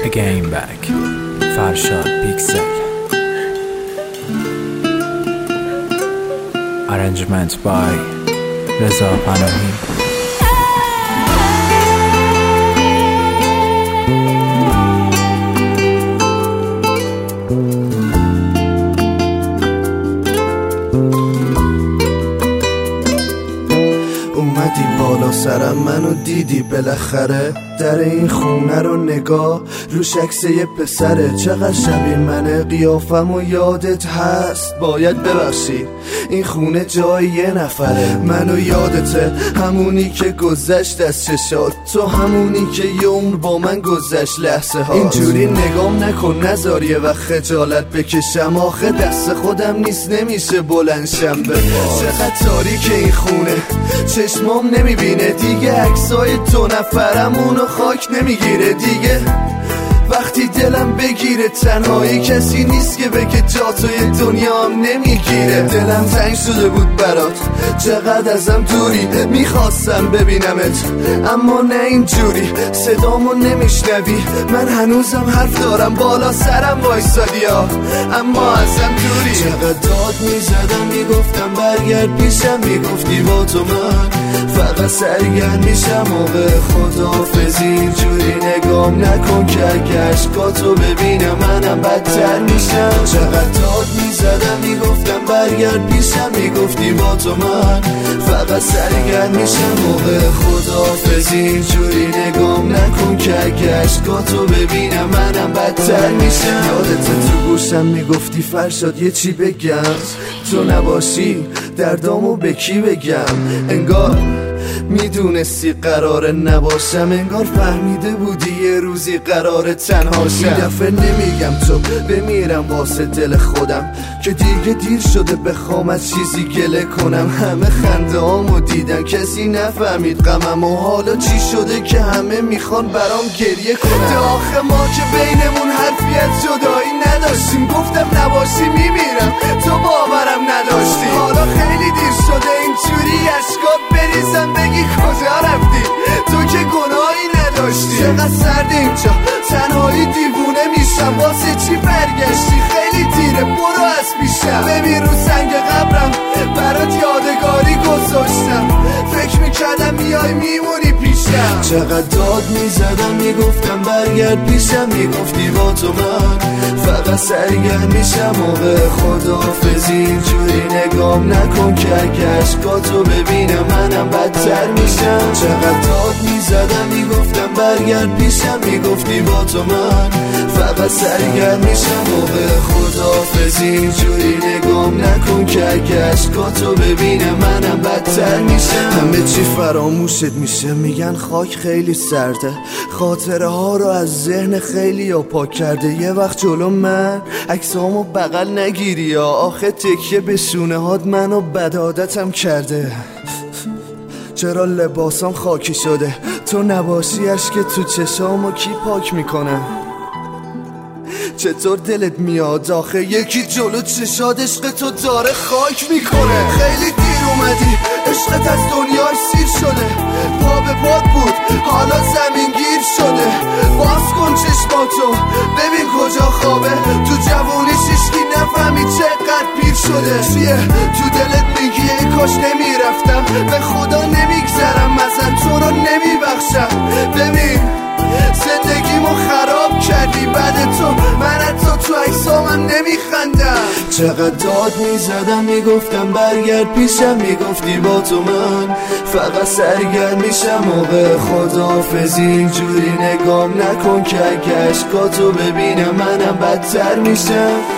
Again back فرشاد پیکسل Arrangement by رضا پناهی. اومدی بالا سرم منو دیدی بالاخره، در این خونه رو نگاه روش عکس یه پسره، چقدر شبیه منه قیافم و یادت هست. باید ببخشی این خونه جای یه نفره، منو یادته همونی که گذشت از چشات، تو همونی که یه عمر با من گذشت لحظه ها. اینجوری نگام نکن نذار یه وقت خجالت بکشم، آخه دست خودم نیست نمیشه بلندشم به چقدر تاریک این خونه، چشمام نمیبینه دیگه عکسای دو نفرمونو خاک نمیگیره دیگه. وقتی دلم بگیره تنهایی کسی نیست که بگه جا توی دنیا هم نمیگیره. دلم تنگ شده بود برات، چقدر ازم دوری، میخواستم ببینمت اما نه اینجوری، صدامو نمیشنوی من هنوزم حرف دارم بالا سرم وایسادی ها اما ازم دوری. چقدر داد میزدم میگفتم برگرد پیشم، میگفتی با تو من فقط سرگرم میشم موقع خداحافظی، اینجوری نگام نکن که عشقاتو ببینم منم بدتر میشم. چقدر داد میزدم میگفتم برگرد پیشم، میگفتی با تو من فقط سرگرم میشم موقع خداحافظی، اینجوری نگام نکن که اگه عشقاتو ببینم منم بدتر میشم. یادت تو گوشم میگفتی فرشاد یه چی بگم، تو نباشی دردامو به کی بگم، انگار میدونستی قراره نباشم، انگار فهمیده بودی یه روزی قراره تنها شم. این دفعه نمیگم تو بمیرم واسه دل خودم که دیگه دیر شده بخوام از چیزی گله کنم. همه خنده هامو دیدن کسی نفهمید غمم و حالا چی شده که همه میخوان برام گریه کنم. آخه ما که بینمون حرفی از جدایی نداشتیم، گفتم نباشی میمیرم تو باورم نداشتی. حالا خیلی دیر شده اینجوری اشکات بریزم بگی کجا رفتی، تو که گناهی نداشتی. چقدر سرد اینجا تنهایی دیوونه میشم، واسه چی برگشتی خیلی دیره برو از پیشم. ببین رو سنگ قبرم برات یادگاری گذاشتم، فکر میکردم میای میمونی پیشم. چقدر داد میزدم میگفتم برگرد پیشم، میگفتی با تو من فقط سرگرم میشم موقع خداحافظی، اینجوری نگام نکن که اگه عشقاتو ببینم منم بدتر میشم. چقدر داد میزدم میگفتم برگرد پیشم، میگفتی با تو من فقط سرگرم میشم موقع خداحافظی، اینجوری نگام نکن که اگه عشقاتو ببینم منم بدتر میشم. همه چی فراموشت میشه، میگن خاک خیلی سرده، خاطره ها رو از ذهن خیلی ها پاک کرده. یه وقت جلو من عکسامو بغل نگیری یا آخه تکیه به شونه هات منو بد عادتم کرده. چرا لباسام خاکی شده، تو نباشی اشک تو چشامو کی پاک میکنه. چطور دلت میاد آخه یکی جلو چشاد عشق تو داره خاک میکنه. خیلی دیر اومدی عشقت از دنیای سیر شده، پا به پات بود حالا زمین گیر شده. باز کن چشماتو ببین کجا خوابه، تو جوونی ششکی نفهمی چقدر پیر شده. چیه تو دلت میگی ای کاش نمیرفتم، به خدا نمیگذرم ازت تو رو نمیبخشم. ببین زندگیمو خراب کردی بعد تو، من تو عکسامم نمیخندم. چقدر داد میزدم میگفتم برگرد پیشم، میگفتی با تو من فقط سرگرم میشم موقع خداحافظی، اینجوری نگام نکن که اگه عشقاتو ببینم منم بدتر میشم.